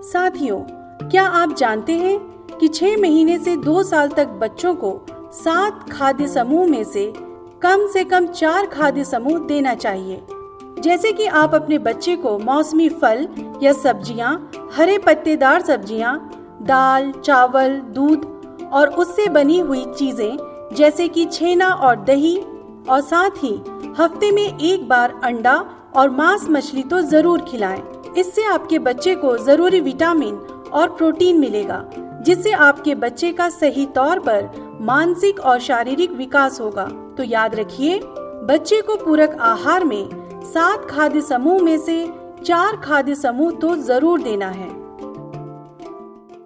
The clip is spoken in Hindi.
साथियों, क्या आप जानते हैं कि 6 महीने से 2 साल तक बच्चों को 7 खाद्य समूह में से कम 4 खाद्य समूह देना चाहिए। जैसे कि आप अपने बच्चे को मौसमी फल या सब्जियां, हरे पत्तेदार सब्जियां, दाल, चावल, दूध और उससे बनी हुई चीजें जैसे कि छेना और दही, और साथ ही हफ्ते में 1 बार अंडा और मांस मछली तो जरूर खिलाएं। इससे आपके बच्चे को जरूरी विटामिन और प्रोटीन मिलेगा, जिससे आपके बच्चे का सही तौर पर मानसिक और शारीरिक विकास होगा। तो याद रखिए, बच्चे को पूरक आहार में 7 खाद्य समूह में से 4 खाद्य समूह तो जरूर देना है।